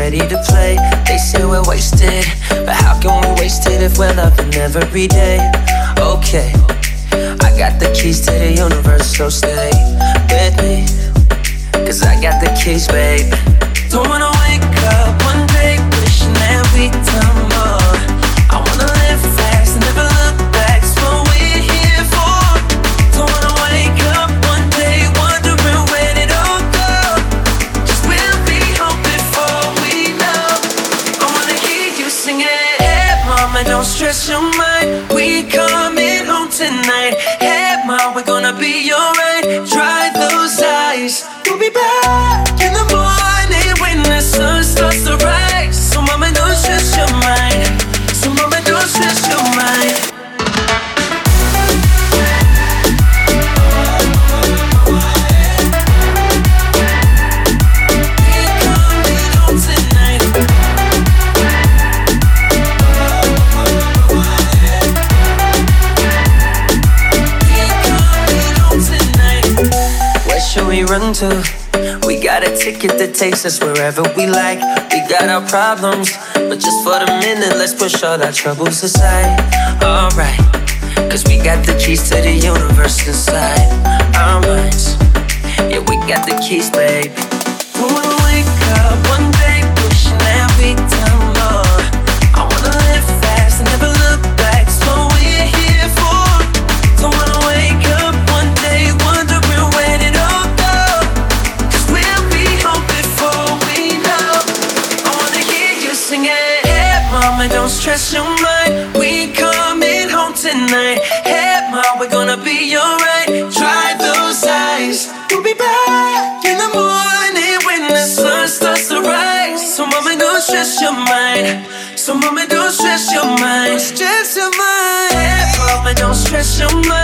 ready to play. They say we're wasted, but how can we waste it if we're loving every day? Okay, I got the keys to the universe, so stay with me, 'cause I got the keys, babe. Don't wanna wake up one day wishing that we'd done more. I wanna live fast and never look back. It's what we're here for. Don't wanna wake up one day wondering where it all go. 'Cause we'll be home before we know. I wanna hear you singing. Hey mama, don't stress your mind. We coming home tonight. Hey mom, we're gonna be alright. Dry those eyes. We'll be back in the morning when the sun starts to rise. So mama, don't stress your mind. So mama, don't stress your mind. We run to. We got a ticket that takes us wherever we like. We got our problems, but just for the minute, let's push all our troubles aside. Alright, 'cause we got the keys to the universe inside our minds. Yeah, we got the keys, babe. Don't wanna wake up one day wishing that we'd done more. I wanna live fast and never look back. It's what we're here for. Don't wanna wake up one day wondering where it all. Mama, don't stress your mind. We coming home tonight. Hey, mom, we're gonna be alright. Dry those eyes. We'll be back in the morning when the sun starts to rise. So, mama, don't stress your mind. So, mama, don't stress your mind. Stress your mind. Hey, mama, don't stress your mind.